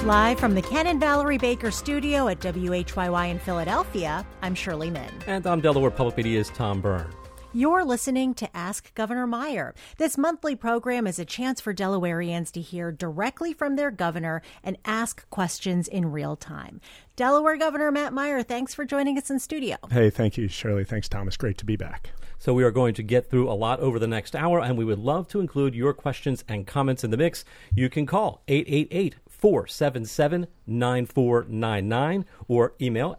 Live from the Ken and Valerie Baker studio at WHYY in Philadelphia, I'm Shirley Min. And I'm Delaware Public Media's Tom Byrne. You're listening to Ask Governor Meyer. This monthly program is a chance for Delawareans to hear directly from their governor and ask questions in real time. Delaware Governor Matt Meyer, thanks for joining us in studio. Hey, thank you, Shirley. Thanks, Thomas. Great to be back. So we are going to get through a lot over the next hour, and we would love to include your questions and comments in the mix. You can call 888-477-9499 or email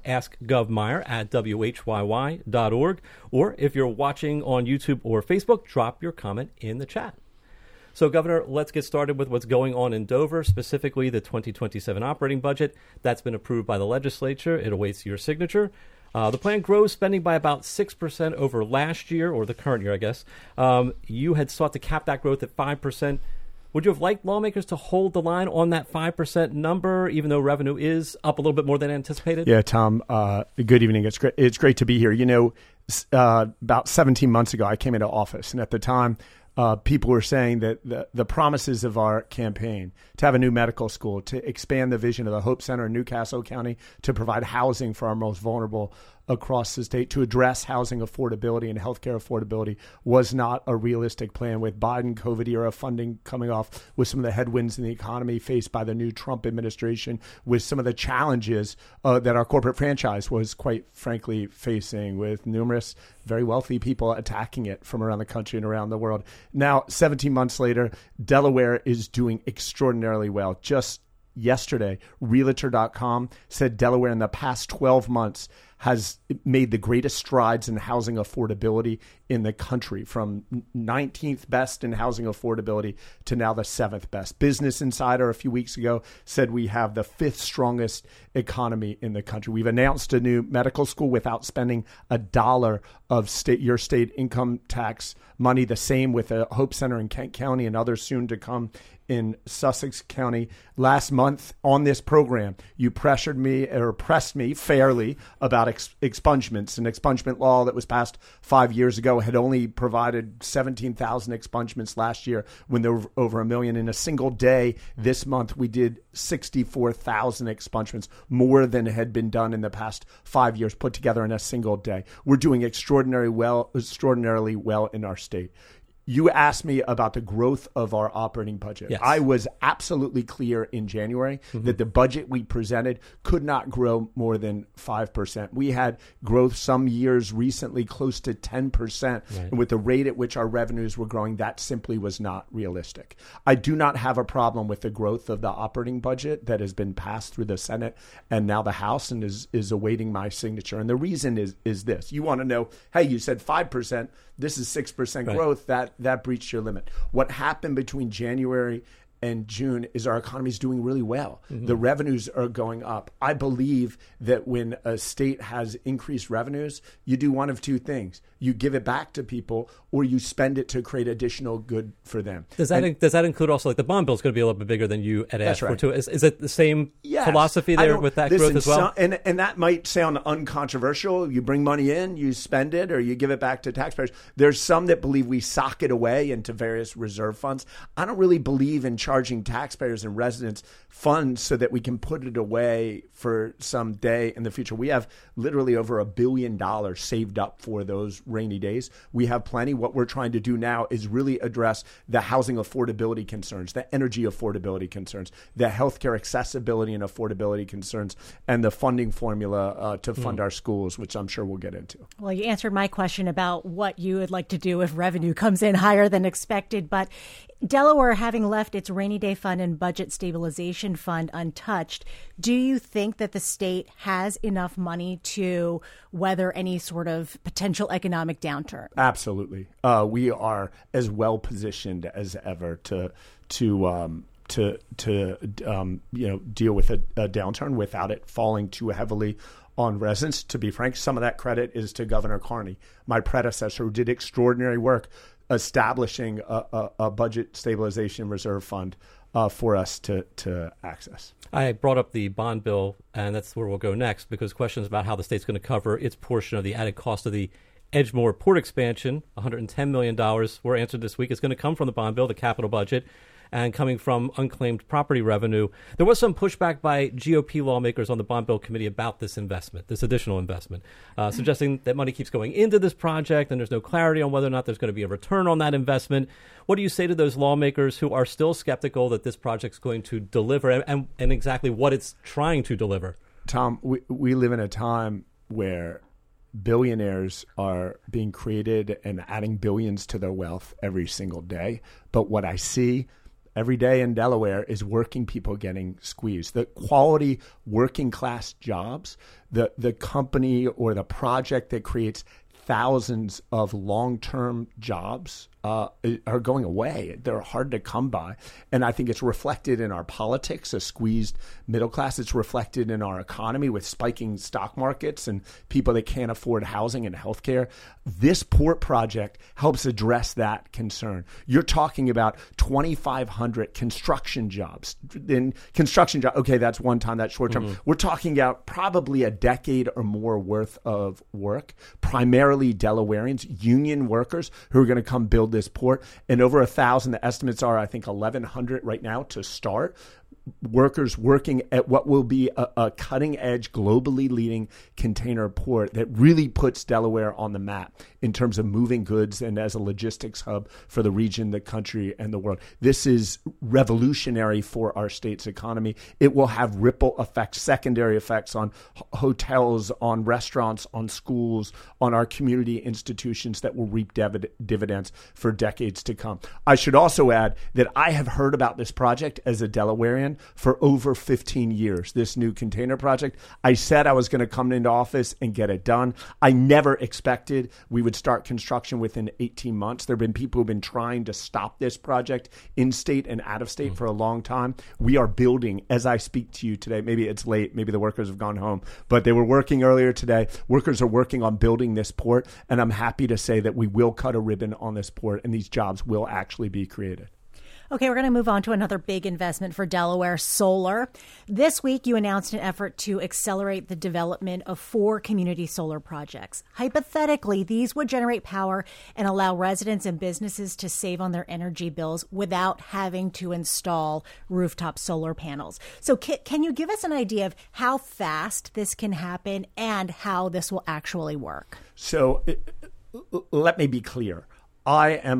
askgovmeyer@whyy.org. Or if you're watching on YouTube or Facebook, drop your comment in the chat. So, Governor, let's get started with what's going on in Dover, specifically the 2027 operating budget. That's been approved by the legislature. It awaits your signature. The plan grows spending by about 6% over last year, or the current year, I guess. You had sought to cap that growth at 5%. Would you have liked lawmakers to hold the line on that 5% number, even though revenue is up a little bit more than anticipated? Yeah, Tom, good evening. It's great to be here. You know, about 17 months ago, I came into office, and at the time, people were saying that the promises of our campaign to have a new medical school, to expand the vision of the Hope Center in Newcastle County, to provide housing for our most vulnerable across the state, to address housing affordability and healthcare affordability was not a realistic plan. With Biden COVID era funding coming off, with some of the headwinds in the economy faced by the new Trump administration, with some of the challenges that our corporate franchise was quite frankly facing, with numerous very wealthy people attacking it from around the country and around the world. Now, 17 months later, Delaware is doing extraordinarily well. Just yesterday, Realtor.com said Delaware in the past 12 months has made the greatest strides in housing affordability in the country, from 19th best in housing affordability to now the 7th best. Business Insider a few weeks ago said we have the 5th strongest economy in the country. We've announced a new medical school without spending a dollar of your state income tax money. The same with a Hope Center in Kent County and others soon to come in Sussex County. Last month on this program, you pressed me fairly about expungements. An expungement law that was passed 5 years ago had only provided 17,000 expungements last year when there were over 1 million. In a single day this month, we did 64,000 expungements, more than had been done in the past 5 years put together in a single day. We're doing extraordinarily well in our state. You asked me about the growth of our operating budget. Yes. I was absolutely clear in January that the budget we presented could not grow more than 5%. We had growth some years recently close to 10%. Right. And with the rate at which our revenues were growing, that simply was not realistic. I do not have a problem with the growth of the operating budget that has been passed through the Senate and now the House and is awaiting my signature. And the reason is this. You want to know, hey, you said 5%. This is 6% growth. Right. That breached your limit. What happened between January and June is our economy is doing really well. Mm-hmm. The revenues are going up. I believe that when a state has increased revenues, you do one of two things. You give it back to people or you spend it to create additional good for them. Does that include also, like, the bond bill is going to be a little bit bigger than you had asked for too? Is it the same philosophy there with that growth as well? And that might sound uncontroversial. You bring money in, you spend it, or you give it back to taxpayers. There's some that believe we sock it away into various reserve funds. I don't really believe in charging taxpayers and residents funds so that we can put it away for some day in the future. We have literally over $1 billion saved up for those rainy days. We have plenty. What we're trying to do now is really address the housing affordability concerns, the energy affordability concerns, the healthcare accessibility and affordability concerns, and the funding formula to fund our schools, which I'm sure we'll get into. Well, you answered my question about what you would like to do if revenue comes in higher than expected, but Delaware, having left its rainy day fund and budget stabilization fund untouched, do you think that the state has enough money to weather any sort of potential economic downturn? Absolutely. We are as well positioned as ever to deal with a downturn without it falling too heavily on residents. To be frank, some of that credit is to Governor Carney, my predecessor, who did extraordinary work establishing a budget stabilization reserve fund for us to access. I brought up the bond bill, and that's where we'll go next, because questions about how the state's going to cover its portion of the added cost of the Edgemoor Port expansion, $110 million, were answered this week. It's going to come from the bond bill, the capital budget. and coming from unclaimed property revenue. There was some pushback by GOP lawmakers on the Bond Bill Committee about this investment, this additional investment, suggesting that money keeps going into this project and there's no clarity on whether or not there's going to be a return on that investment. What do you say to those lawmakers who are still skeptical that this project's going to deliver and exactly what it's trying to deliver? Tom, we live in a time where billionaires are being created and adding billions to their wealth every single day. But what I see every day in Delaware is working people getting squeezed. The quality working class jobs, the company or the project that creates thousands of long-term jobs are going away. They're hard to come by. And I think it's reflected in our politics, a squeezed middle class. It's reflected in our economy with spiking stock markets and people that can't afford housing and healthcare. This port project helps address that concern. You're talking about 2,500 construction jobs. Okay, that's one time, that's short term. Mm-hmm. We're talking about probably a decade or more worth of work, primarily Delawareans, union workers who are going to come build this port, and over 1,000. The estimates are, I think, 1,100 right now to start. Workers working at what will be a cutting-edge, globally leading container port that really puts Delaware on the map in terms of moving goods and as a logistics hub for the region, the country, and the world. This is revolutionary for our state's economy. It will have ripple effects, secondary effects on hotels, on restaurants, on schools, on our community institutions that will reap dividends for decades to come. I should also add that I have heard about this project as a Delawarean for over 15 years, this new container project. I said I was going to come into office and get it done. I never expected we would start construction within 18 months. There have been people who have been trying to stop this project in state and out of state for a long time. We are building as I speak to you today. Maybe it's late. Maybe the workers have gone home, but they were working earlier today. Workers are working on building this port, and I'm happy to say that we will cut a ribbon on this port, and these jobs will actually be created. Okay, we're going to move on to another big investment for Delaware, solar. This week, you announced an effort to accelerate the development of 4 community solar projects. Hypothetically, these would generate power and allow residents and businesses to save on their energy bills without having to install rooftop solar panels. So can you give us an idea of how fast this can happen and how this will actually work? So let me be clear. I am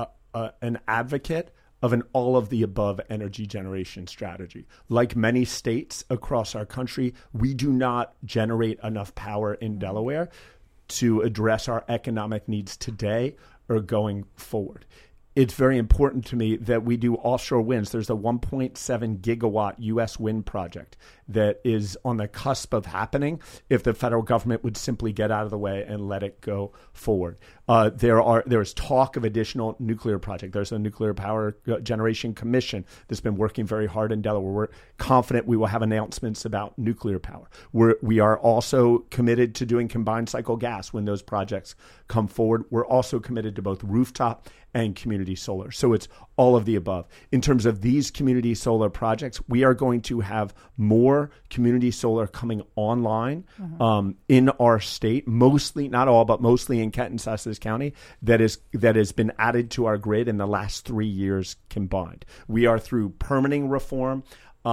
an advocate of an all-of-the-above energy generation strategy. Like many states across our country, we do not generate enough power in Delaware to address our economic needs today or going forward. It's very important to me that we do offshore winds. There's a 1.7 gigawatt U.S. wind project that is on the cusp of happening if the federal government would simply get out of the way and let it go forward. There is talk of additional nuclear project. There's a Nuclear Power Generation Commission that's been working very hard in Delaware. We're confident we will have announcements about nuclear power. We are also committed to doing combined cycle gas when those projects come forward. We're also committed to both rooftop and community solar. So it's all of the above. In terms of these community solar projects, we are going to have more community solar coming online in our state, mostly, not all, but mostly in Kent and Sussex County, that has been added to our grid in the last 3 years combined. We are through permitting reform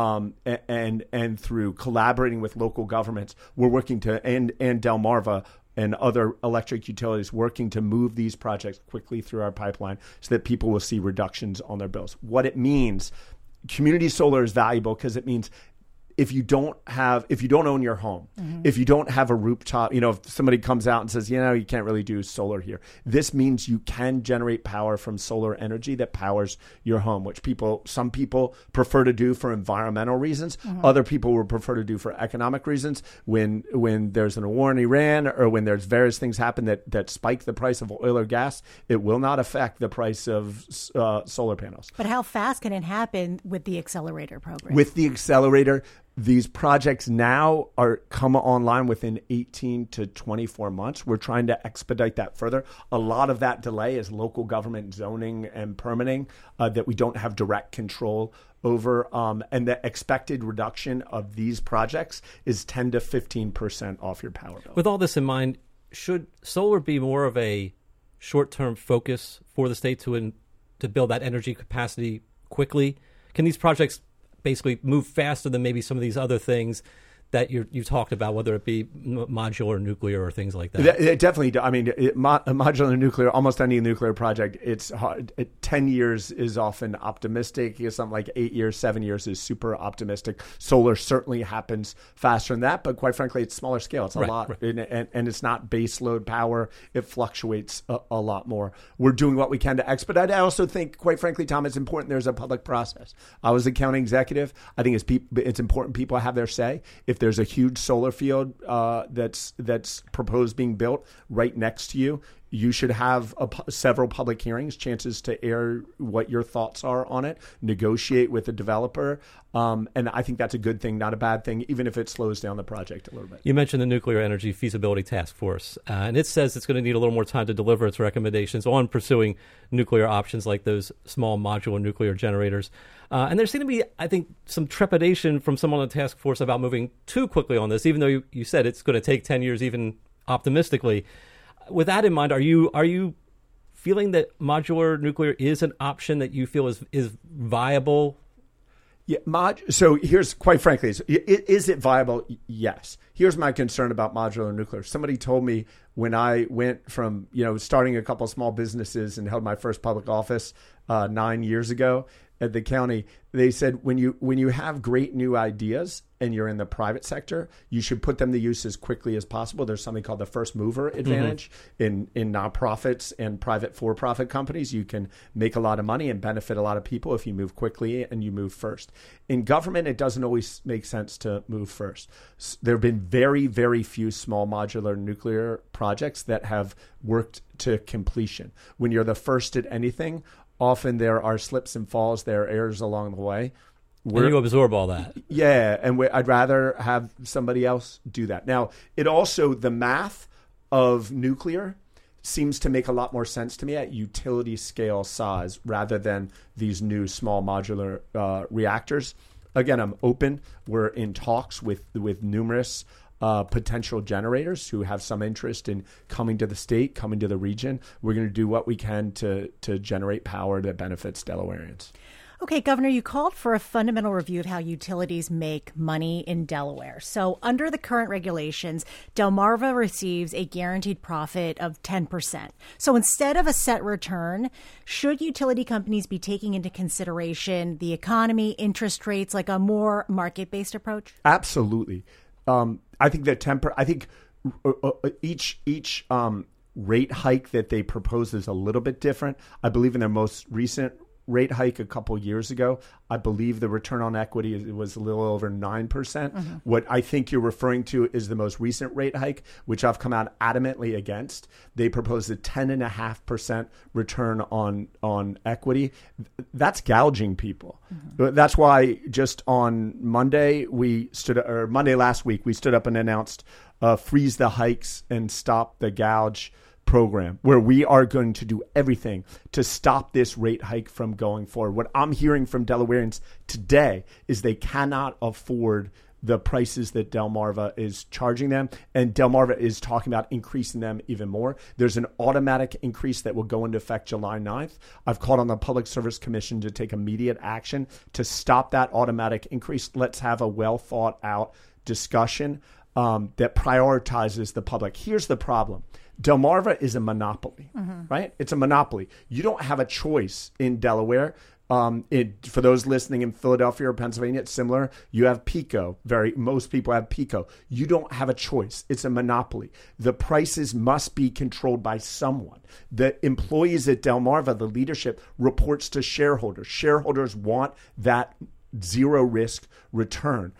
and through collaborating with local governments. We're working to, and Delmarva and other electric utilities working to move these projects quickly through our pipeline so that people will see reductions on their bills. What it means, community solar is valuable because it means if you don't own your home, if you don't have a rooftop, if somebody comes out and says, you can't really do solar here, this means you can generate power from solar energy that powers your home, which some people prefer to do for environmental reasons. Other people would prefer to do for economic reasons. When there's a war in Iran or when there's various things happen that spike the price of oil or gas, it will not affect the price of solar panels. But how fast can it happen with the accelerator program? With the accelerator, these projects now come online within 18 to 24 months. We're trying to expedite that further. A lot of that delay is local government zoning and permitting that we don't have direct control over. And the expected reduction of these projects is 10 to 15% off your power bill. With all this in mind, should solar be more of a short-term focus for the state to build that energy capacity quickly? Can these projects basically move faster than maybe some of these other things that you talked about, whether it be modular nuclear or things like that? It definitely. I mean, modular nuclear, almost any nuclear project, it's hard. 10 years is often optimistic. Something like 8 years, 7 years is super optimistic. Solar certainly happens faster than that, but quite frankly, it's smaller scale. It's a lot, right. And it's not base load power. It fluctuates a lot more. We're doing what we can to expedite. I also think, quite frankly, Tom, it's important there's a public process. I was a county executive. I think it's important people have their say. If there's a huge solar field that's proposed being built right next to you, you should have several public hearings, chances to air what your thoughts are on it, negotiate with the developer. And I think that's a good thing, not a bad thing, even if it slows down the project a little bit. You mentioned the Nuclear Energy Feasibility Task Force, and it says it's going to need a little more time to deliver its recommendations on pursuing nuclear options like those small modular nuclear generators. And there seemed to be, I think, some trepidation from someone on the task force about moving too quickly on this, even though you said it's going to take 10 years, even optimistically. With that in mind, are you feeling that modular nuclear is an option that you feel is viable? Yeah, so here's, quite frankly, is it viable? Yes. Here's my concern about modular nuclear. Somebody told me when I went from starting a couple of small businesses and held my first public office 9 years ago at the county, they said when you have great new ideas and you're in the private sector, you should put them to use as quickly as possible. There's something called the first mover advantage in nonprofits and private for-profit companies. You can make a lot of money and benefit a lot of people if you move quickly and you move first. In government, it doesn't always make sense to move first. There have been very, very few small modular nuclear projects that have worked to completion. When you're the first at anything, often there are slips and falls, there are errors along the way. And you absorb all that. Yeah, and I'd rather have somebody else do that. Now, it also, the math of nuclear seems to make a lot more sense to me at utility scale size rather than these new small modular reactors. Again, I'm open. We're in talks with numerous potential generators who have some interest in coming to the state, coming to the region. We're going to do what we can to generate power that benefits Delawareans. Okay, Governor, you called for a fundamental review of how utilities make money in Delaware. So under the current regulations, Delmarva receives a guaranteed profit of 10%. So instead of a set return, should utility companies be taking into consideration the economy, interest rates, like a more market-based approach? Absolutely. I think that each rate hike that they propose is a little bit different. I believe in their most recent rate hike a couple years ago, I believe the return on equity was a little over 9%. What I think you're referring to is the most recent rate hike, which I've come out adamantly against. They proposed a 10.5% return on equity. That's gouging people. That's why just on Monday last week, we stood up and announced freeze the hikes and stop the gouge program, where we are going to do everything to stop this rate hike from going forward. What I'm hearing from Delawareans today is they cannot afford the prices that Delmarva is charging them, and Delmarva is talking about increasing them even more. There's an automatic increase that will go into effect July 9th. I've called on the Public Service Commission to take immediate action to stop that automatic increase. Let's have a well thought out discussion that prioritizes the public. Here's the problem. Delmarva is a monopoly, right? It's a monopoly. You don't have a choice in Delaware. For those listening in Philadelphia or Pennsylvania, it's similar. You have PECO. Most people have PECO. You don't have a choice. It's a monopoly. The prices must be controlled by someone. The employees at Delmarva, the leadership, reports to shareholders. Shareholders want that zero risk return.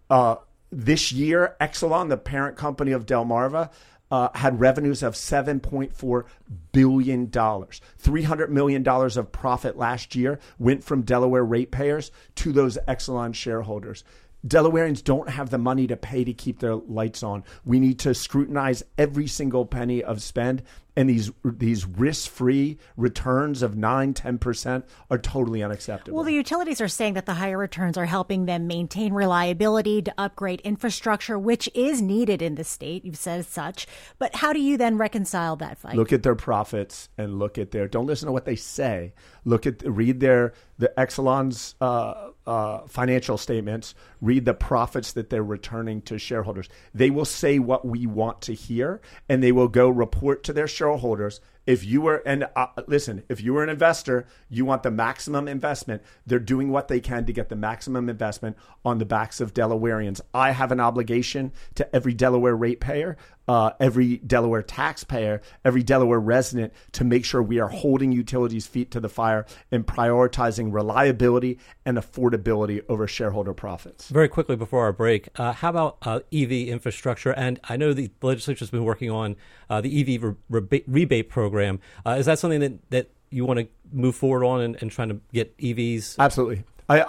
This year, Exelon, the parent company of Delmarva, had revenues of $7.4 billion. $300 million of profit last year went from Delaware ratepayers to those Exelon shareholders. Delawareans don't have the money to pay to keep their lights on. We need to scrutinize every single penny of spend and these risk-free returns of 9-10% are totally unacceptable. Well, the utilities are saying that the higher returns are helping them maintain reliability, to upgrade infrastructure, which is needed in the state. You've said as such. But how do you then reconcile that fight? Look at their profits and look at don't listen to what they say. Read the Exelon's financial statements, read the profits that they're returning to shareholders. They will say what we want to hear, and they will go report to their shareholders. If you were, if you were an investor, you want the maximum investment. They're doing what they can to get the maximum investment on the backs of Delawareans. I have an obligation to every Delaware ratepayer, every Delaware taxpayer, every Delaware resident to make sure we are holding utilities' feet to the fire and prioritizing reliability and affordability over shareholder profits. Very quickly before our break, how about EV infrastructure? And I know the legislature has been working on the EV rebate program. Is that something that you want to move forward on and trying to get EVs? Absolutely.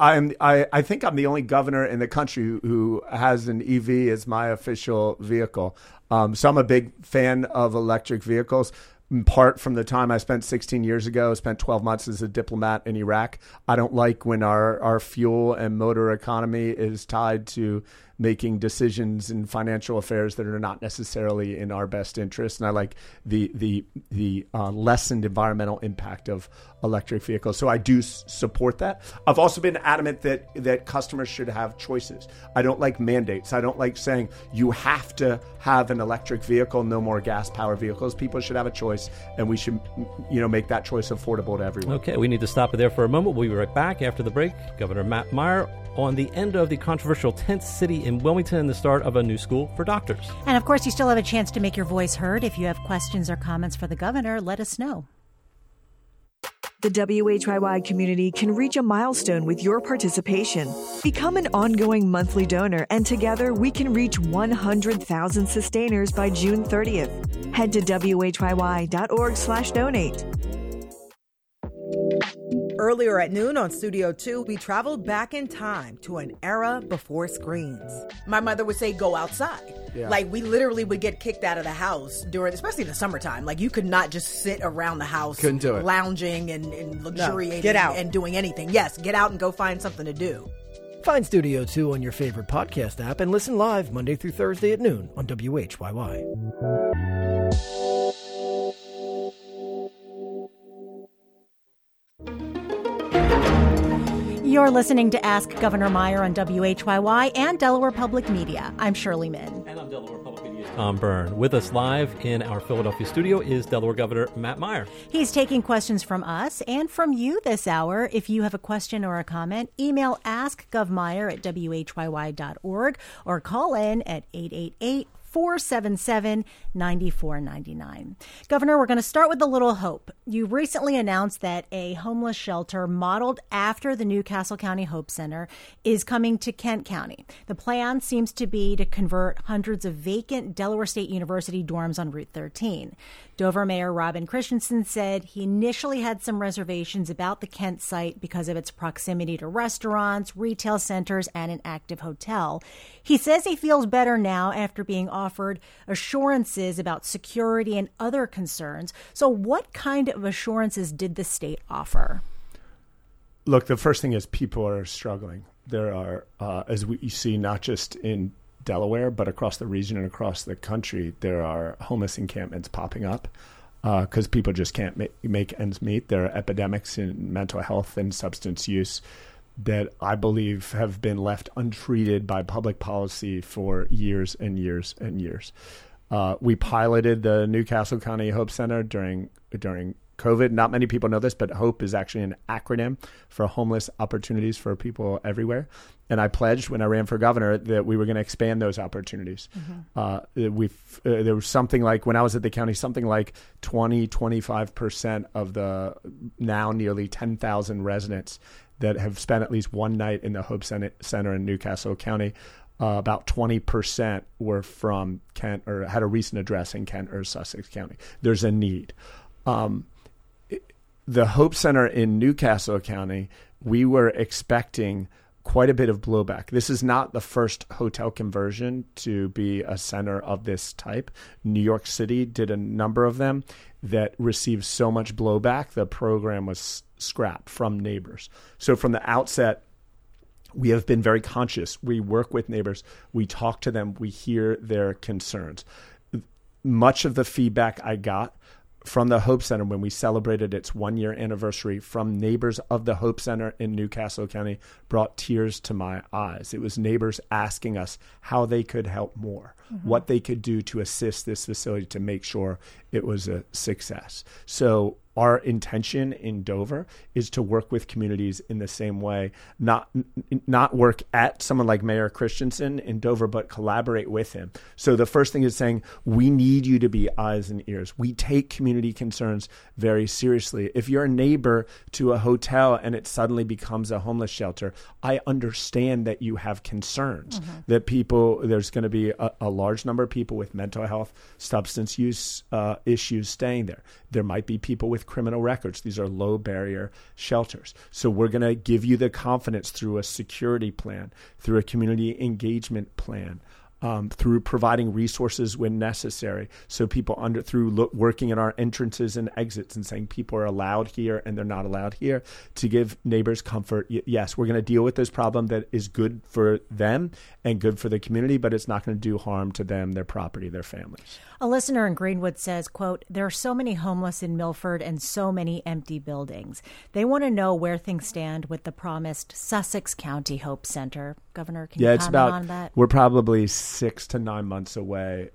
I think I'm the only governor in the country who has an EV as my official vehicle. So I'm a big fan of electric vehicles. In part from the time I spent 16 years ago, spent 12 months as a diplomat in Iraq. I don't like when our fuel and motor economy is tied to making decisions in financial affairs that are not necessarily in our best interest. And I like the lessened environmental impact of electric vehicles. So I do support that. I've also been adamant that customers should have choices. I don't like mandates. I don't like saying you have to have an electric vehicle, no more gas-powered vehicles. People should have a choice, and we should make that choice affordable to everyone. Okay, we need to stop it there for a moment. We'll be right back after the break. Governor Matt Meyer on the end of the controversial tent city in Wilmington and the start of a new school for doctors. And of course, you still have a chance to make your voice heard. If you have questions or comments for the governor, let us know. The WHYY community can reach a milestone with your participation. Become an ongoing monthly donor, and together we can reach 100,000 sustainers by June 30th. Head to WHYY.org/donate. Earlier at noon on Studio 2, we traveled back in time to an era before screens. My mother would say, go outside. Yeah. Like, we literally would get kicked out of the house especially in the summertime. Like, you could not just sit around the house lounging and luxuriating get out. And doing anything. Yes, get out and go find something to do. Find Studio 2 on your favorite podcast app and listen live Monday through Thursday at noon on WHYY. You're listening to Ask Governor Meyer on WHYY and Delaware Public Media. I'm Shirley Min. And I'm Delaware Public Media's Tom Byrne. With us live in our Philadelphia studio is Delaware Governor Matt Meyer. He's taking questions from us and from you this hour. If you have a question or a comment, email askgovmeyer@whyy.org or call in at 888-477-9499. Governor, we're going to start with a little hope. You recently announced that a homeless shelter modeled after the New Castle County Hope Center is coming to Kent County. The plan seems to be to convert hundreds of vacant Delaware State University dorms on Route 13. Dover Mayor Robin Christensen said he initially had some reservations about the Kent site because of its proximity to restaurants, retail centers, and an active hotel. He says he feels better now after being offered assurances about security and other concerns. So what kind of assurances did the state offer? Look, the first thing is people are struggling. There are, as we see, not just in Delaware, but across the region and across the country, there are homeless encampments popping up because people just can't make ends meet. There are epidemics in mental health and substance use that I believe have been left untreated by public policy for years and years and years. We piloted the New Castle County Hope Center during COVID. Not many people know this, but HOPE is actually an acronym for homeless opportunities for people everywhere. And I pledged when I ran for governor that we were going to expand those opportunities. Mm-hmm. There was something like, when I was at the county, something like 25% of the now nearly 10,000 residents that have spent at least one night in the Hope Center in New Castle County. About 20% were from Kent or had a recent address in Kent or Sussex County. There's a need. The Hope Center in New Castle County, we were expecting quite a bit of blowback. This is not the first hotel conversion to be a center of this type. New York City did a number of them that received so much blowback, the program was scrapped from neighbors. So from the outset, we have been very conscious. We work with neighbors. We talk to them. We hear their concerns. Much of the feedback I got from the Hope Center when we celebrated its 1-year anniversary from neighbors of the Hope Center in Newcastle County brought tears to my eyes. It was neighbors asking us how they could help more, what they could do to assist this facility to make sure it was a success. So our intention in Dover is to work with communities in the same way, not work at someone like Mayor Christensen in Dover, but collaborate with him. So the first thing is saying, we need you to be eyes and ears. We take community concerns very seriously. If you're a neighbor to a hotel and it suddenly becomes a homeless shelter, I understand that you have concerns, that there's going to be a large number of people with mental health, substance use issues staying there. There might be people with criminal records. These are low barrier shelters. So we're going to give you the confidence through a security plan, through a community engagement plan, through providing resources when necessary. So people working at our entrances and exits and saying people are allowed here and they're not allowed here, to give neighbors comfort. Yes, we're going to deal with this problem that is good for them and good for the community, but it's not going to do harm to them, their property, their families. A listener in Greenwood says, quote, there are so many homeless in Milford and so many empty buildings. They want to know where things stand with the promised Sussex County Hope Center. Governor, can you comment on that? We're probably 6 to 9 months away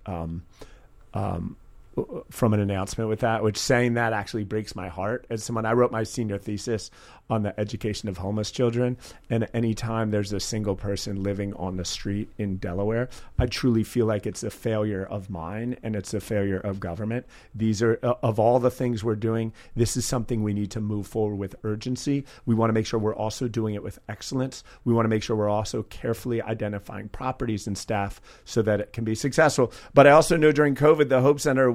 from an announcement with that, which saying that actually breaks my heart. As someone, I wrote my senior thesis on the education of homeless children, and anytime there's a single person living on the street in Delaware, I truly feel like it's a failure of mine and it's a failure of government. These are, of all the things we're doing, this is something we need to move forward with urgency. We want to make sure we're also doing it with excellence. We want to make sure we're also carefully identifying properties and staff so that it can be successful. But I also know during COVID, the Hope Center,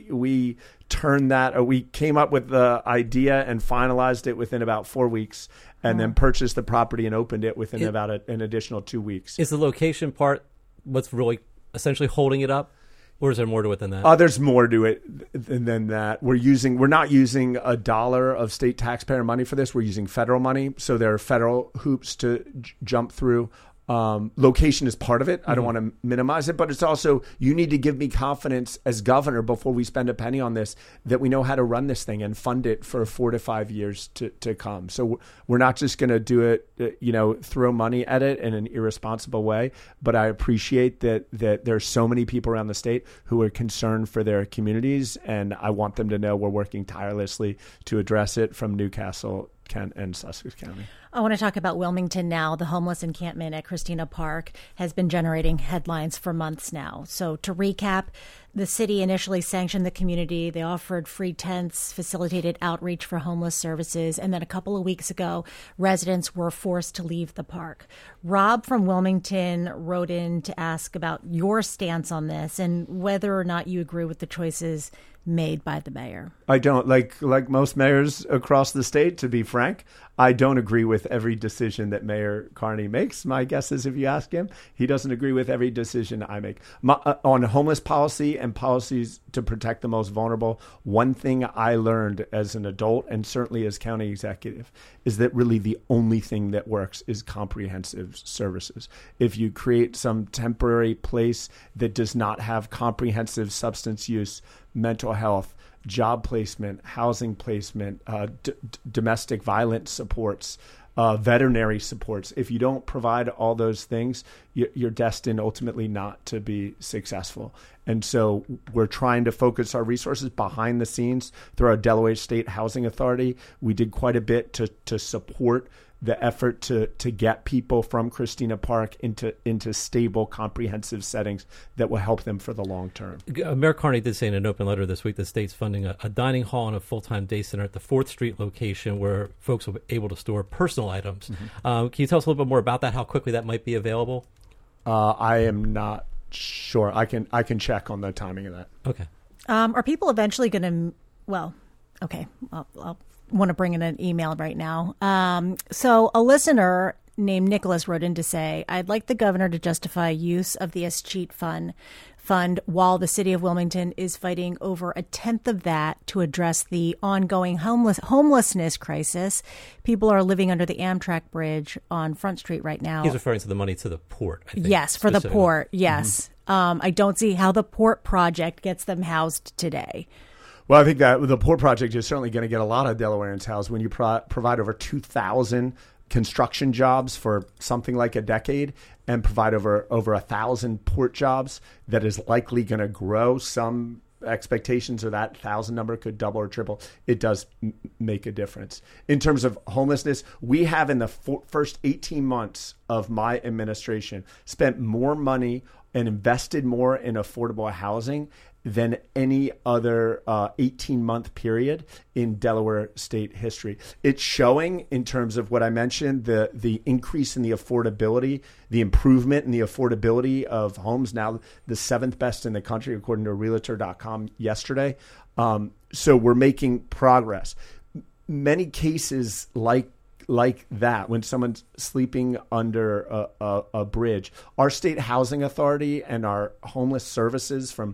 we turned that, or we came up with the idea and finalized it within about 4 weeks, and then purchased the property and opened it within about an additional 2 weeks. Is the location part what's really essentially holding it up? Or is there more to it than that? There's more to it than that. We're not using $1 of state taxpayer money for this. We're using federal money. So there are federal hoops to jump through. Location is part of it. I don't want to minimize it, but it's also, you need to give me confidence as governor before we spend a penny on this, that we know how to run this thing and fund it for 4 to 5 years to come. So we're not just going to do it, throw money at it in an irresponsible way. But I appreciate that there's so many people around the state who are concerned for their communities, and I want them to know we're working tirelessly to address it from Newcastle, Kent, and Sussex County. I want to talk about Wilmington now. The homeless encampment at Christina Park has been generating headlines for months now. So to recap, the city initially sanctioned the community. They offered free tents, facilitated outreach for homeless services. And then a couple of weeks ago, residents were forced to leave the park. Rob from Wilmington wrote in to ask about your stance on this and whether or not you agree with the choices made by the mayor. I don't. Like most mayors across the state, to be frank, I don't agree with every decision that Mayor Carney makes. My guess is if you ask him, he doesn't agree with every decision I make. On homeless policy and policies to protect the most vulnerable, one thing I learned as an adult and certainly as county executive is that really the only thing that works is comprehensive services. If you create some temporary place that does not have comprehensive substance use, mental health, job placement, housing placement, domestic violence supports, veterinary supports. If you don't provide all those things, you're destined ultimately not to be successful. And so we're trying to focus our resources behind the scenes through our Delaware State Housing Authority. We did quite a bit to support the effort to get people from Christina Park into stable, comprehensive settings that will help them for the long term. Mayor Carney did say in an open letter this week the state's funding a dining hall and a full-time day center at the 4th Street location where folks will be able to store personal items. Can you tell us a little bit more about that, how quickly that might be available? I am not sure. I can check on the timing of that. Okay. Are people eventually going to, I'll want to bring in an email right now. So a listener named Nicholas wrote in to say, I'd like the governor to justify use of the Escheat fund while the city of Wilmington is fighting over a tenth of that to address the ongoing homelessness crisis. People are living under the Amtrak bridge on Front Street right now. He's referring to the money to the port, I think. Yes, for the port, yes. Mm-hmm. I don't see how the port project gets them housed today. Well, I think that the port project is certainly going to get a lot of Delawareans housed when you provide over 2,000 construction jobs for something like a decade and provide over 1,000 port jobs. That is likely going to grow. Some expectations are that 1,000 number could double or triple. It does make a difference. In terms of homelessness, we have in the first 18 months of my administration spent more money and invested more in affordable housing than any other 18-month period in Delaware state history. It's showing in terms of what I mentioned, the increase in the affordability, the improvement in the affordability of homes, now the 7th best in the country, according to Realtor.com yesterday. So we're making progress. Many cases like that, when someone's sleeping under a bridge, our state housing authority and our homeless services from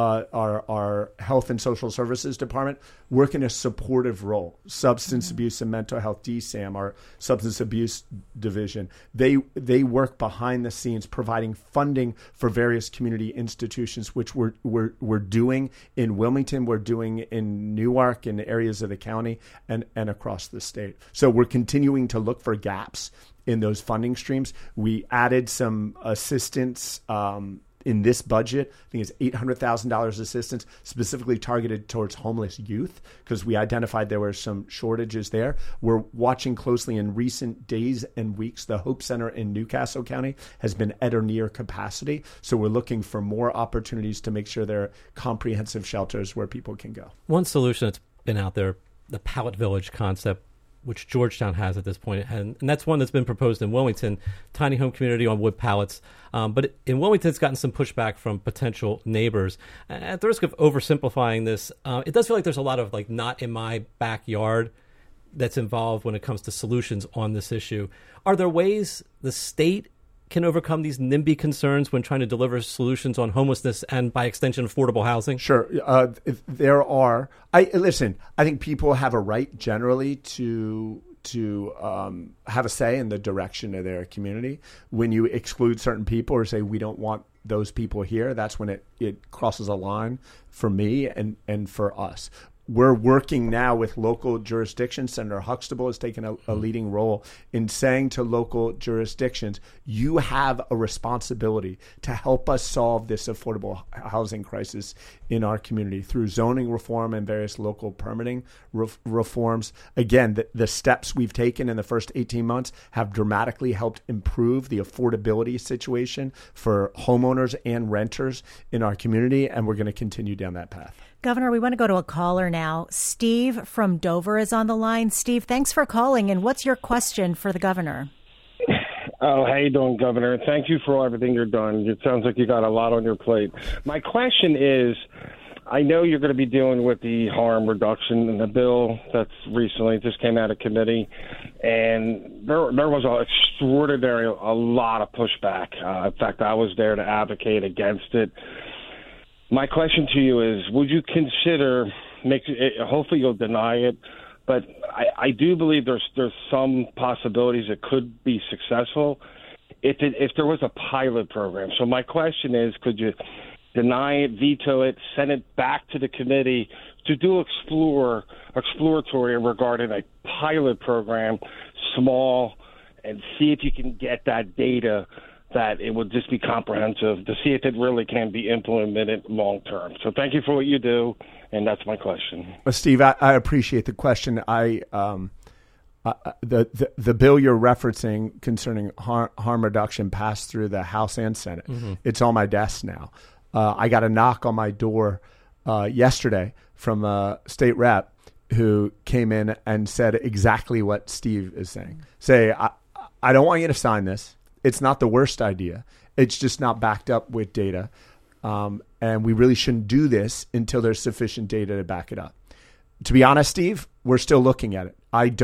our health and social services department work in a supportive role. Substance abuse and mental health, DSAM, our substance abuse division, they work behind the scenes providing funding for various community institutions, which we're doing in Wilmington, we're doing in Newark, in areas of the county and across the state. So we're continuing to look for gaps in those funding streams. We added some assistance in this budget. I think it's $800,000 assistance specifically targeted towards homeless youth because we identified there were some shortages there. We're watching closely in recent days and weeks. The Hope Center in Newcastle County has been at or near capacity. So we're looking for more opportunities to make sure there are comprehensive shelters where people can go. One solution that's been out there, the pallet village concept, which Georgetown has at this point, and that's one that's been proposed in Wilmington, tiny home community on wood pallets. But in Wilmington, it's gotten some pushback from potential neighbors. At the risk of oversimplifying this, it does feel like there's a lot of like not in my backyard that's involved when it comes to solutions on this issue. Are there ways the state can overcome these NIMBY concerns when trying to deliver solutions on homelessness and, by extension, affordable housing? Sure. There are. I think people have a right generally to have a say in the direction of their community. When you exclude certain people or say we don't want those people here, that's when it crosses a line for me and for us. We're working now with local jurisdictions. Senator Huxtable has taken a leading role in saying to local jurisdictions, you have a responsibility to help us solve this affordable housing crisis in our community through zoning reform and various local permitting reforms. Again, the steps we've taken in the first 18 months have dramatically helped improve the affordability situation for homeowners and renters in our community, and we're going to continue down that path. Governor, we want to go to a caller now. Steve from Dover is on the line. Steve, thanks for calling. And what's your question for the governor? Oh, how you doing, Governor? Thank you for everything you're doing. It sounds like you got a lot on your plate. My question is, I know you're going to be dealing with the harm reduction in the bill that's recently just came out of committee, and there was a lot of pushback. In fact, I was there to advocate against it. My question to you is, would you consider, hopefully you'll deny it, but I do believe there's some possibilities it could be successful if there was a pilot program. So my question is, could you deny it, veto it, send it back to the committee to do exploratory regarding a pilot program, small, and see if you can get that data that it would just be comprehensive to see if it really can be implemented long term. So thank you for what you do, and that's my question. Steve, I appreciate the question. The bill you're referencing concerning harm reduction passed through the House and Senate. Mm-hmm. It's on my desk now. I got a knock on my door yesterday from a state rep who came in and said exactly what Steve is saying. I don't want you to sign this. It's not the worst idea. It's just not backed up with data. And we really shouldn't do this until there's sufficient data to back it up. To be honest, Steve, we're still looking at it. I don't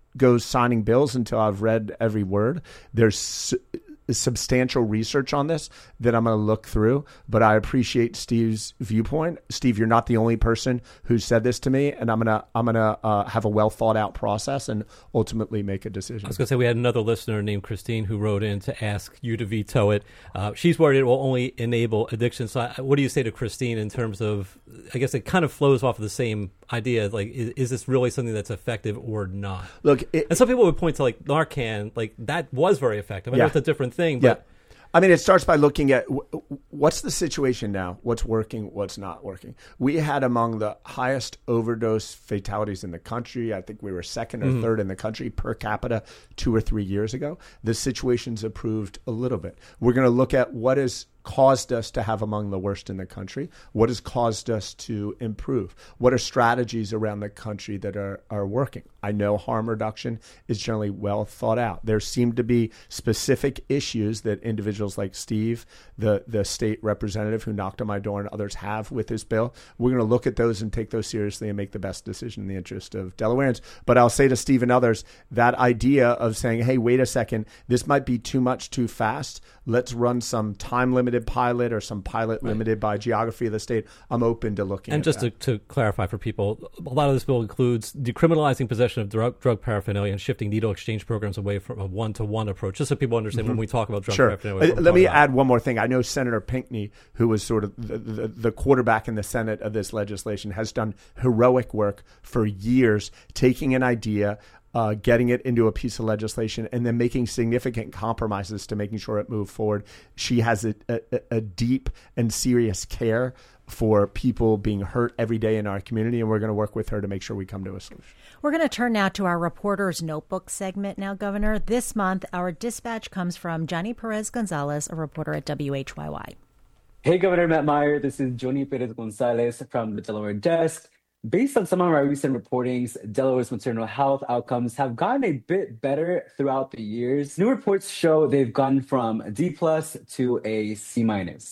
go signing bills until I've read every word. There's substantial research on this that I'm going to look through, but I appreciate Steve's viewpoint. Steve, you're not the only person who said this to me, and I'm gonna have a well thought out process and ultimately make a decision. I was going to say we had another listener named Christine who wrote in to ask you to veto it. She's worried it will only enable addiction. So what do you say to Christine in terms of, I guess it kind of flows off of the same idea, like is this really something that's effective or not? Look, and some people would point to like Narcan, like that was very effective. I know it's a different thing, but I mean, it starts by looking at what's the situation now, what's working, what's not working. We had among the highest overdose fatalities in the country. I think we were second or third in the country per capita 2 or 3 years ago. The situation's improved a little bit. We're going to look at what has caused us to have among the worst in the country, what has caused us to improve, what are strategies around the country that are working. I know harm reduction is generally well thought out. There seem to be specific issues that individuals like Steve, the state representative who knocked on my door, and others have with this bill. We're going to look at those and take those seriously and make the best decision in the interest of Delawareans. But I'll say to Steve and others, that idea of saying, hey, wait a second, this might be too much too fast. Let's run some time-limited pilot or some pilot limited by geography of the state. I'm open to looking at that. And just to clarify for people, a lot of this bill includes decriminalizing possession of drug paraphernalia and shifting needle exchange programs away from a one-to-one approach, just so people understand when we talk about drug paraphernalia. Let me add one more thing. I know Senator Pinckney, who was sort of the quarterback in the Senate of this legislation, has done heroic work for years, taking an idea, getting it into a piece of legislation, and then making significant compromises to making sure it moved forward. She has a deep and serious care for people being hurt every day in our community, and we're going to work with her to make sure we come to a solution. We're going to turn now to our Reporter's Notebook segment now, Governor. This month, our dispatch comes from Johnny Perez-Gonzalez, a reporter at WHYY. Hey, Governor Matt Meyer. This is Johnny Perez-Gonzalez from the Delaware Desk. Based on some of our recent reportings, Delaware's maternal health outcomes have gotten a bit better throughout the years. New reports show they've gone from D+ to a C-.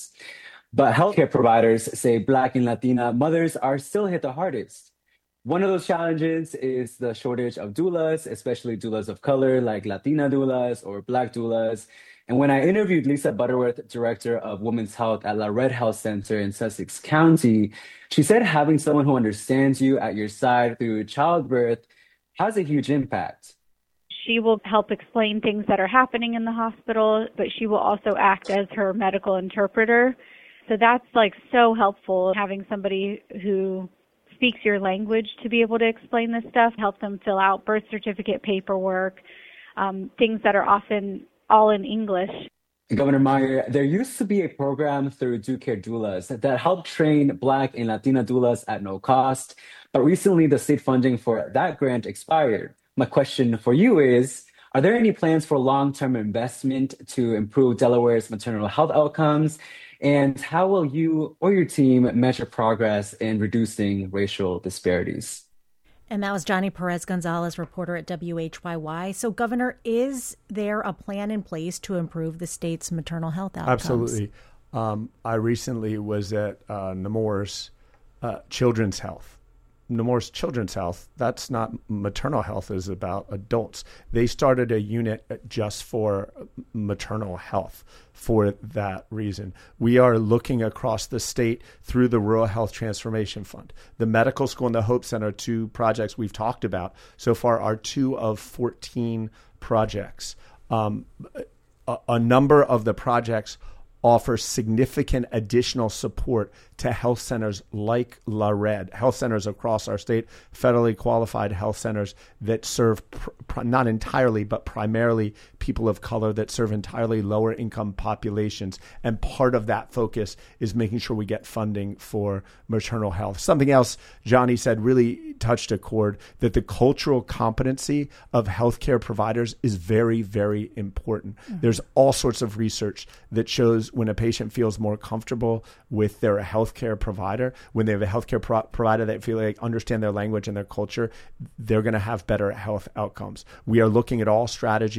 But healthcare providers say Black and Latina mothers are still hit the hardest. One of those challenges is the shortage of doulas, especially doulas of color like Latina doulas or Black doulas. And when I interviewed Lisa Butterworth, Director of Women's Health at La Red Health Center in Sussex County, she said having someone who understands you at your side through childbirth has a huge impact. She will help explain things that are happening in the hospital, but she will also act as her medical interpreter. So that's so helpful, having somebody who speaks your language to be able to explain this stuff, help them fill out birth certificate paperwork, things that are often all in English. Governor Meyer, there used to be a program through DoCare Doulas that helped train Black and Latina doulas at no cost, but recently the state funding for that grant expired. My question for you is, are there any plans for long-term investment to improve Delaware's maternal health outcomes? And how will you or your team measure progress in reducing racial disparities? And that was Johnny Perez-Gonzalez, reporter at WHYY. So, Governor, is there a plan in place to improve the state's maternal health outcomes? Absolutely. I recently was at Nemours Children's Health. Nemours Children's Health, that's not maternal health, is about adults. They started a unit just for maternal health for that reason. We are looking across the state through the Rural Health Transformation Fund. The Medical School and the Hope Center, 2 projects we've talked about so far, are 2 of 14 projects. A number of the projects offer significant additional support to health centers like La Red, health centers across our state, federally qualified health centers that serve not entirely, but primarily people of color, that serve entirely lower income populations. And part of that focus is making sure we get funding for maternal health. Something else Johnny said really touched a chord, that the cultural competency of healthcare providers is very, very important. Mm-hmm. There's all sorts of research that shows when a patient feels more comfortable with their healthcare provider, when they have a healthcare provider that feel like understand their language and their culture, they're going to have better health outcomes. We are looking at all strategies to do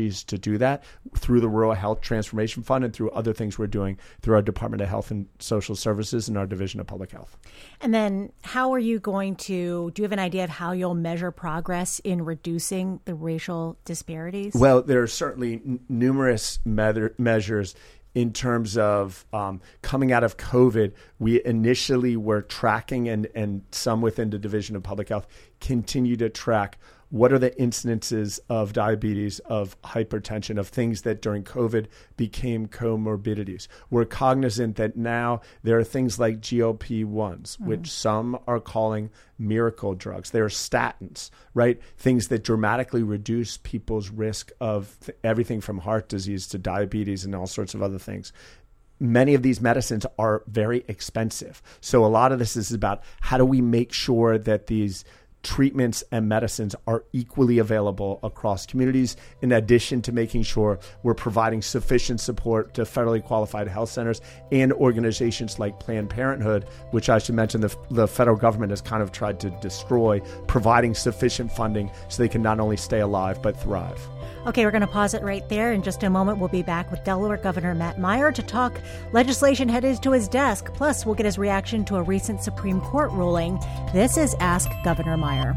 do that through the Rural Health Transformation Fund and through other things we're doing through our Department of Health and Social Services and our Division of Public Health. And then how are you going to, do you have an idea of how you'll measure progress in reducing the racial disparities? Well, there are certainly numerous measures. In terms of coming out of COVID, we initially were tracking, and some within the Division of Public Health continue to track what are the incidences of diabetes, of hypertension, of things that during COVID became comorbidities. We're cognizant that now there are things like GLP-1s, which some are calling miracle drugs. There are statins, right? Things that dramatically reduce people's risk of everything from heart disease to diabetes and all sorts of other things. Many of these medicines are very expensive. So a lot of this is about how do we make sure that these treatments and medicines are equally available across communities, in addition to making sure we're providing sufficient support to federally qualified health centers and organizations like Planned Parenthood, which I should mention the federal government has kind of tried to destroy, providing sufficient funding so they can not only stay alive but thrive. Okay, we're going to pause it right there. In just a moment, we'll be back with Delaware Governor Matt Meyer to talk legislation headed to his desk. Plus, we'll get his reaction to a recent Supreme Court ruling. This is Ask Governor Meyer.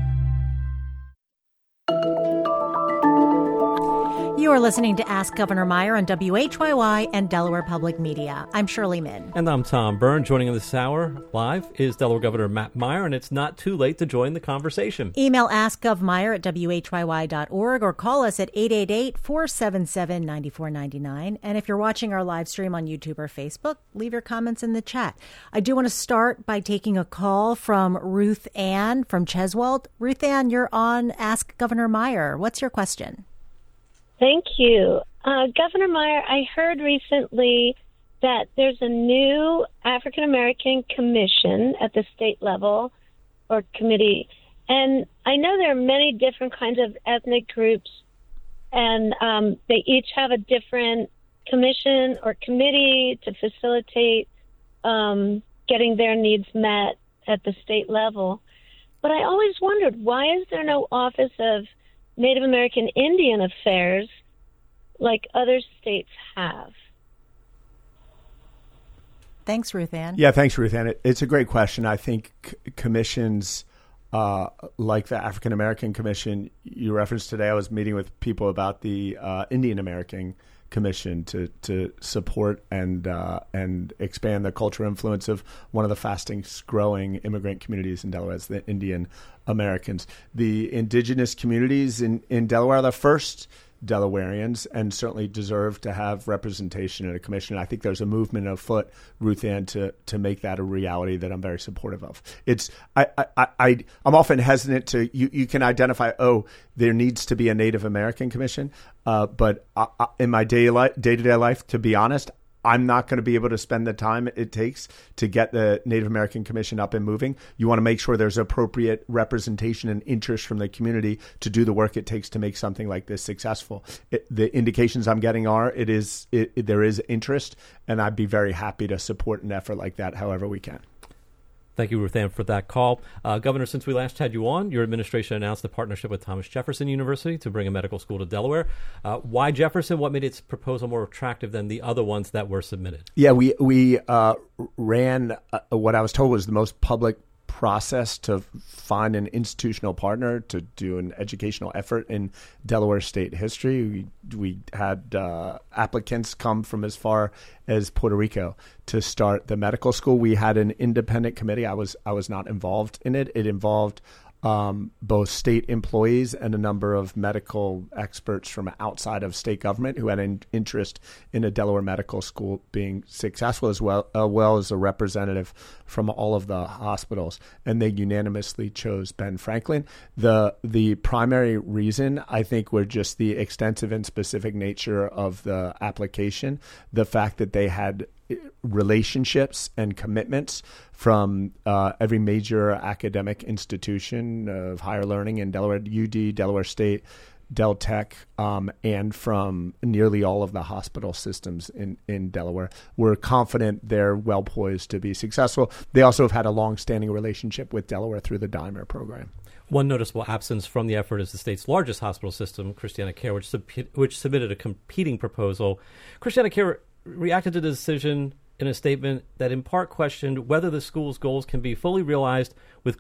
You are listening to Ask Governor Meyer on WHYY and Delaware Public Media. I'm Shirley Min. And I'm Tom Byrne. Joining in this hour live is Delaware Governor Matt Meyer, and it's not too late to join the conversation. Email AskGovMeyer at WHYY.org or call us at 888-477-9499. And if you're watching our live stream on YouTube or Facebook, leave your comments in the chat. I do want to start by taking a call from Ruth Ann from Cheswold. Ruth Ann, you're on Ask Governor Meyer. What's your question? Thank you. Governor Meyer, I heard recently that there's a new African American commission at the state level or committee. And I know there are many different kinds of ethnic groups, and they each have a different commission or committee to facilitate getting their needs met at the state level. But I always wondered, why is there no Office of Native American Indian Affairs like other states have? Thanks, Ruth Ann. Yeah, thanks, Ruth Ann. It's a great question. I think commissions like the African American Commission you referenced today, I was meeting with people about the Indian American Commission to support and expand the cultural influence of one of the fastest growing immigrant communities in Delaware, it's the Indian Americans. The indigenous communities in Delaware are the first Delawareans and certainly deserve to have representation in a commission. I think there's a movement afoot, Ruth Ann, to make that a reality that I'm very supportive of. I'm often hesitant to, you can identify, there needs to be a Native American commission, but in my day-to-day life, to be honest, I'm not going to be able to spend the time it takes to get the Native American Commission up and moving. You want to make sure there's appropriate representation and interest from the community to do the work it takes to make something like this successful. The indications I'm getting are there is interest, and I'd be very happy to support an effort like that however we can. Thank you, Ruth Ann, for that call. Governor, since we last had you on, your administration announced a partnership with Thomas Jefferson University to bring a medical school to Delaware. Why Jefferson? What made its proposal more attractive than the other ones that were submitted? Yeah, we ran what I was told was the most public process to find an institutional partner to do an educational effort in Delaware state history. We had applicants come from as far as Puerto Rico to start the medical school. We had an independent committee. I was not involved in it. It involved both state employees and a number of medical experts from outside of state government who had an interest in a Delaware medical school being successful, as well as a representative from all of the hospitals. And they unanimously chose Ben Franklin. The primary reason, I think, were just the extensive and specific nature of the application, the fact that they had relationships and commitments from every major academic institution of higher learning in Delaware, UD, Delaware State, Del Tech, and from nearly all of the hospital systems in Delaware. We're confident they're well poised to be successful. They also have had a long-standing relationship with Delaware through the Dimer program. One noticeable absence from the effort is the state's largest hospital system, ChristianaCare, which submitted a competing proposal. ChristianaCare reacted to the decision in a statement that in part questioned whether the school's goals can be fully realized with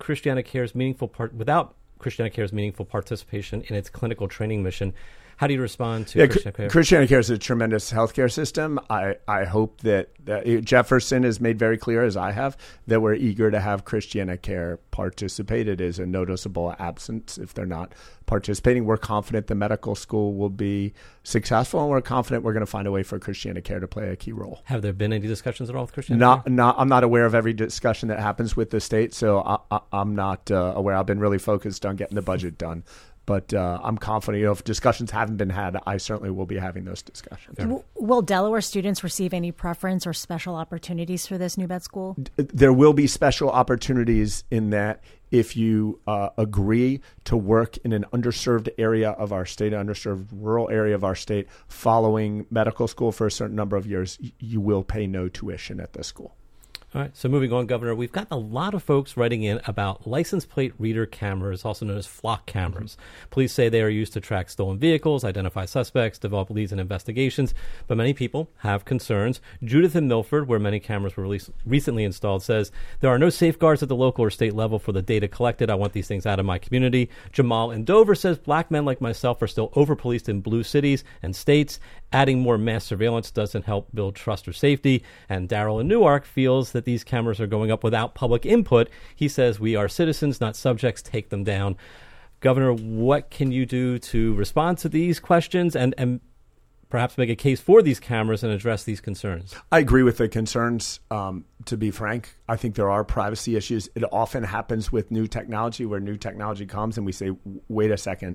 without ChristianaCare's meaningful participation in its clinical training mission. How do you respond to ChristianaCare? ChristianaCare is a tremendous healthcare system. I hope that Jefferson has made very clear, as I have, that we're eager to have ChristianaCare participate. It is a noticeable absence if they're not participating. We're confident the medical school will be successful, and we're confident we're going to find a way for ChristianaCare to play a key role. Have there been any discussions at all with ChristianaCare? I'm not aware of every discussion that happens with the state, so I'm not aware. I've been really focused on getting the budget done. But I'm confident, if discussions haven't been had, I certainly will be having those discussions. Will Delaware students receive any preference or special opportunities for this new med school? There will be special opportunities in that if you agree to work in an underserved area of our state, underserved rural area of our state, following medical school for a certain number of years, you will pay no tuition at the school. All right, so moving on, Governor, we've got a lot of folks writing in about license plate reader cameras, also known as flock cameras. Police say they are used to track stolen vehicles, identify suspects, develop leads in investigations, but many people have concerns. Judith in Milford, where many cameras were recently installed, says, there are no safeguards at the local or state level for the data collected. I want these things out of my community. Jamal in Dover says, black men like myself are still over-policed in blue cities and states. Adding more mass surveillance doesn't help build trust or safety. And Daryl in Newark feels that these cameras are going up without public input. He says, we are citizens, not subjects. Take them down. Governor, what can you do to respond to these questions and perhaps make a case for these cameras and address these concerns? I agree with the concerns. To be frank, I think there are privacy issues. It often happens with new technology, where new technology comes and we say, wait a second,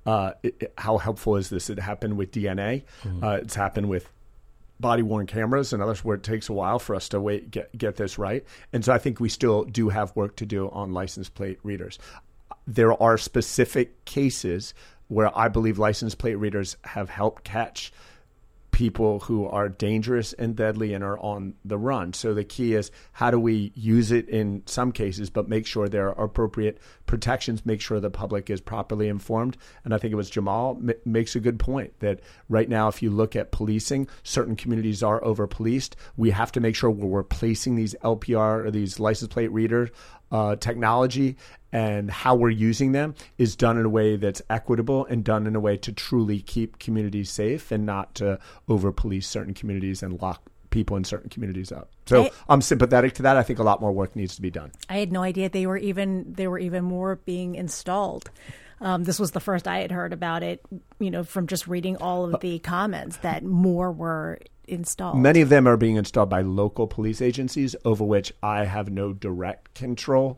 how helpful is this? It happened with DNA. It's happened with body-worn cameras and others, where it takes a while for us to get this right. And so I think we still do have work to do on license plate readers. There are specific cases where I believe license plate readers have helped catch people who are dangerous and deadly and are on the run. So the key is, how do we use it in some cases, but make sure there are appropriate protections, make sure the public is properly informed. And I think it was Jamal makes a good point that right now, if you look at policing, certain communities are over-policed. We have to make sure we're replacing these LPR or these license plate reader technology, and how we're using them is done in a way that's equitable and done in a way to truly keep communities safe and not to over-police certain communities and lock people in certain communities up. So I'm sympathetic to that. I think a lot more work needs to be done. I had no idea they were even more being installed. This was the first I had heard about it, from just reading all of the comments, that more were installed. Many of them are being installed by local police agencies, over which I have no direct control.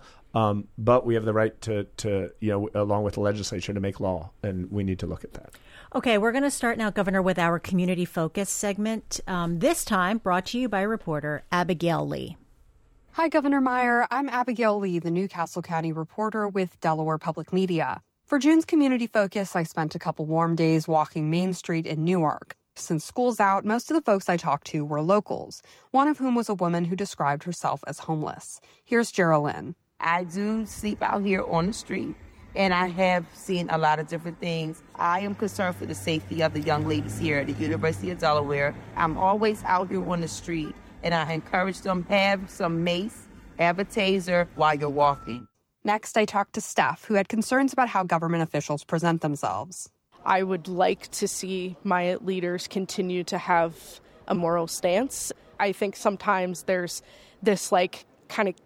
But we have the right to along with the legislature, to make law, and we need to look at that. Okay, we're going to start now, Governor, with our community focus segment. This time brought to you by reporter Abigail Lee. Hi, Governor Meyer. I'm Abigail Lee, the Newcastle County reporter with Delaware Public Media. For June's community focus, I spent a couple warm days walking Main Street in Newark. Since school's out, most of the folks I talked to were locals, one of whom was a woman who described herself as homeless. Here's Geraldine. I do sleep out here on the street, and I have seen a lot of different things. I am concerned for the safety of the young ladies here at the University of Delaware. I'm always out here on the street, and I encourage them, have some mace, have a taser while you're walking. Next, I talked to Steph, who had concerns about how government officials present themselves. I would like to see my leaders continue to have a moral stance. I think sometimes there's this kind of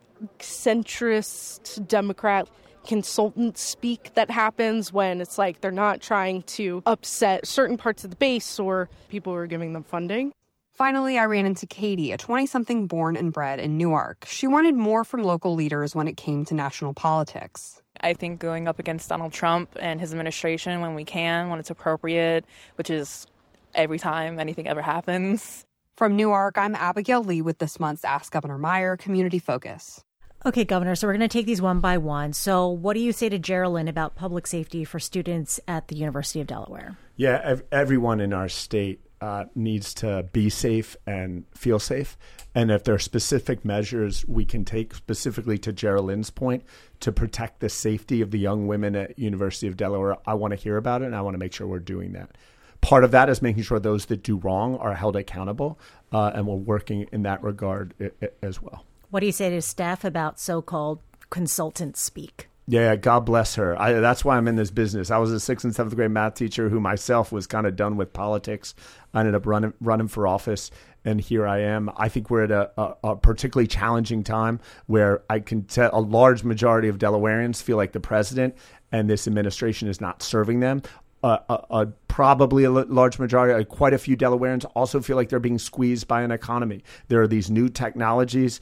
centrist Democrat consultant speak that happens when it's like they're not trying to upset certain parts of the base or people who are giving them funding. Finally, I ran into Katie, a 20-something born and bred in Newark. She wanted more from local leaders when it came to national politics. I think going up against Donald Trump and his administration when we can, when it's appropriate, which is every time anything ever happens. From Newark, I'm Abigail Lee with this month's Ask Governor Meyer Community Focus. Okay, Governor, so we're going to take these one by one. So what do you say to Geraldine about public safety for students at the University of Delaware? Yeah, everyone in our state needs to be safe and feel safe. And if there are specific measures we can take, specifically to Geraldine's point, to protect the safety of the young women at University of Delaware, I want to hear about it, and I want to make sure we're doing that. Part of that is making sure those that do wrong are held accountable, and we're working in that regard as well. What do you say to staff about so-called consultant speak? Yeah, God bless her. That's why I'm in this business. I was a 6th and 7th grade math teacher who myself was kind of done with politics. I ended up running for office, and here I am. I think we're at a particularly challenging time where I can tell a large majority of Delawareans feel like the president and this administration is not serving them. Probably a large majority, quite a few Delawareans also feel like they're being squeezed by an economy. There are these new technologies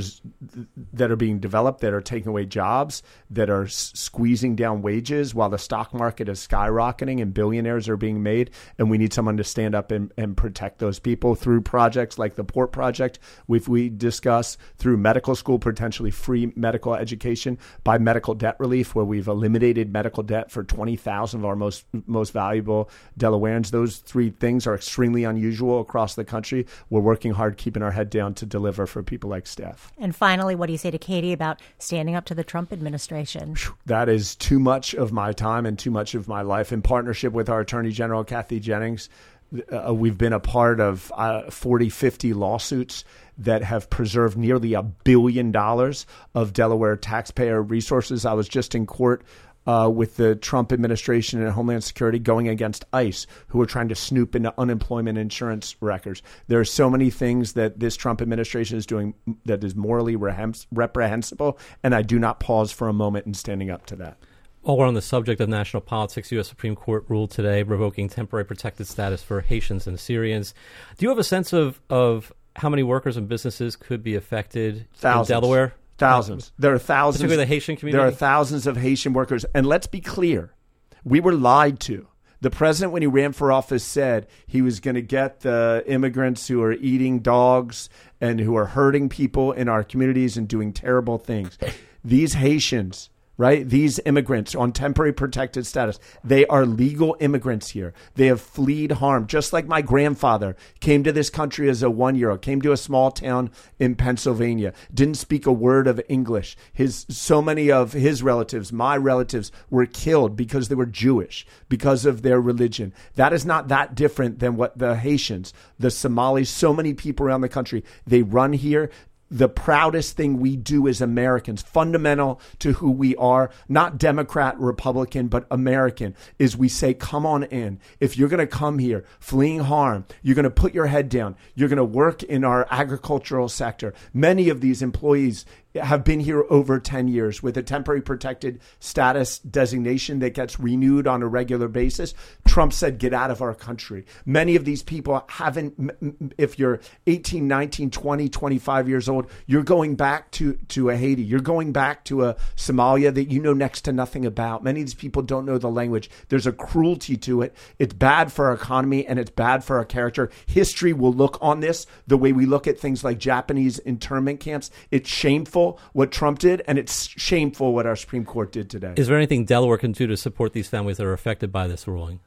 that are being developed that are taking away jobs, that are squeezing down wages while the stock market is skyrocketing and billionaires are being made. And we need someone to stand up and protect those people through projects like the Port Project, which we discuss, through medical school, potentially free medical education, by medical debt relief, where we've eliminated medical debt for 20,000 of our most valuable Delawareans. Those three things are extremely unusual across the country. We're working hard, keeping our head down to deliver for people like Steph. And finally, what do you say to Katie about standing up to the Trump administration? That is too much of my time and too much of my life. In partnership with our Attorney General, Kathy Jennings, we've been a part of 40, 50 lawsuits that have preserved nearly $1 billion of Delaware taxpayer resources. I was just in court with the Trump administration and Homeland Security going against ICE, who are trying to snoop into unemployment insurance records. There are so many things that this Trump administration is doing that is morally reprehensible, and I do not pause for a moment in standing up to that. While we're on the subject of national politics, U.S. Supreme Court ruled today revoking temporary protected status for Haitians and Syrians. Do you have a sense of how many workers and businesses could be affected in Delaware? Thousands. There are thousands. Particularly the Haitian community? There are thousands of Haitian workers. And let's be clear. We were lied to. The president, when he ran for office, said he was going to get the immigrants who are eating dogs and who are hurting people in our communities and doing terrible things. These Haitians, right? These immigrants on temporary protected status, they are legal immigrants here. They have fled harm. Just like my grandfather came to this country as a 1-year-old, came to a small town in Pennsylvania, didn't speak a word of English. So many of his relatives, my relatives, were killed because they were Jewish, because of their religion. That is not that different than what the Haitians, the Somalis, so many people around the country, they run here. The proudest thing we do as Americans, fundamental to who we are, not Democrat, Republican, but American, is we say, come on in. If you're going to come here fleeing harm, you're going to put your head down. You're going to work in our agricultural sector. Many of these employees have been here over 10 years with a temporary protected status designation that gets renewed on a regular basis. Trump said, get out of our country. Many of these people haven't, if you're 18, 19, 20, 25 years old, you're going back to a Haiti. You're going back to a Somalia that you know next to nothing about. Many of these people don't know the language. There's a cruelty to it. It's bad for our economy and it's bad for our character. History will look on this the way we look at things like Japanese internment camps. It's shameful what Trump did, and it's shameful what our Supreme Court did today. Is there anything Delaware can do to support these families that are affected by this ruling?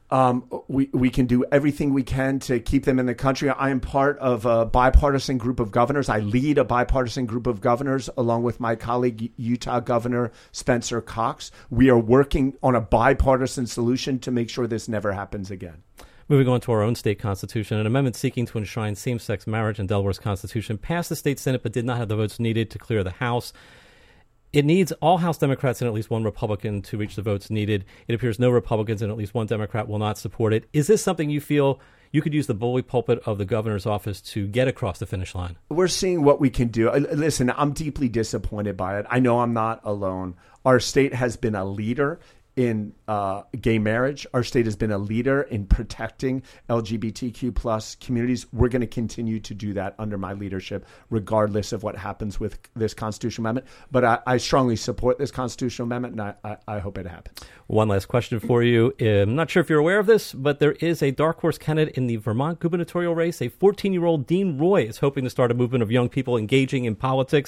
We can do everything we can to keep them in the country. I am part of a bipartisan group of governors. I lead a bipartisan group of governors along with my colleague, Utah Governor Spencer Cox. We are working on a bipartisan solution to make sure this never happens again. Moving on to our own state constitution, an amendment seeking to enshrine same-sex marriage in Delaware's constitution passed the state Senate but did not have the votes needed to clear the House. It needs all House Democrats and at least one Republican to reach the votes needed. It appears no Republicans and at least one Democrat will not support it. Is this something you feel you could use the bully pulpit of the governor's office to get across the finish line? We're seeing what we can do. Listen, I'm deeply disappointed by it. I know I'm not alone. Our state has been a leader in gay marriage. Our state has been a leader in protecting LGBTQ plus communities. We're going to continue to do that under my leadership, regardless of what happens with this constitutional amendment. But I strongly support this constitutional amendment, and I hope it happens. One last question for you. I'm not sure if you're aware of this, but there is a dark horse candidate in the Vermont gubernatorial race. A 14-year-old Dean Roy is hoping to start a movement of young people engaging in politics.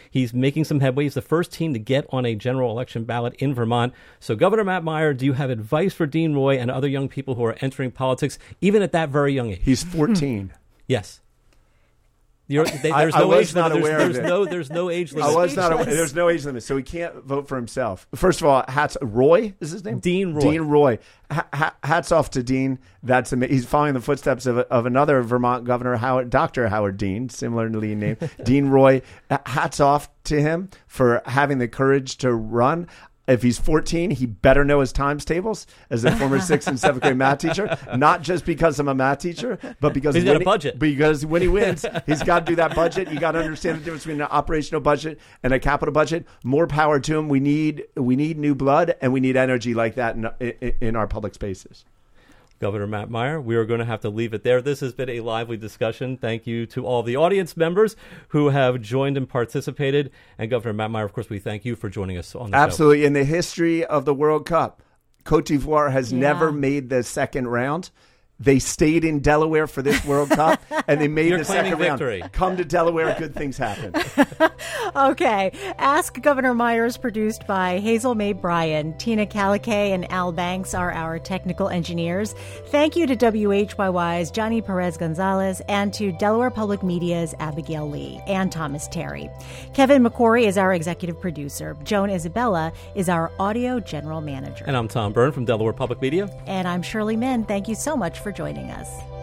He's making some headway. He's the first team to get on a general election ballot in Vermont. So, Governor Matt Meyer, do you have advice for Dean Roy and other young people who are entering politics, even at that very young age? He's 14. Yes. There's no age limit. There's no age limit. I was not aware. There's no age limit, so he can't vote for himself. First of all, Roy is his name? Dean Roy. Dean Roy. Hats off to Dean. That's amazing. He's following the footsteps of another Vermont governor, Dr. Howard Dean, similarly named Dean Roy. Hats off to him for having the courage to run. If he's 14, he better know his times tables as a former 6th and 7th grade math teacher. Not just because I'm a math teacher, but because he's got a budget. Because when he wins, he's got to do that budget. You got to understand the difference between an operational budget and a capital budget. More power to him. We need new blood, and we need energy like that in our public spaces. Governor Matt Meyer, we are going to have to leave it there. This has been a lively discussion. Thank you to all the audience members who have joined and participated. And Governor Matt Meyer, of course, we thank you for joining us on the show. Absolutely. In the history of the World Cup, Cote d'Ivoire has never made the second round. They stayed in Delaware for this World Cup, and they made the second victory. round. Come to Delaware, good things happen. Okay. Ask Governor Meyer is produced by Hazel Mae Bryan. Tina Calikay and Al Banks are our technical engineers. Thank you to WHYY's Johnny Perez Gonzalez and to Delaware Public Media's Abigail Lee and Thomas Terry. Kevin McQuarrie is our executive producer. Joan Isabella is our audio general manager. And I'm Tom Byrne from Delaware Public Media. And I'm Shirley Min. Thank you so much for joining us.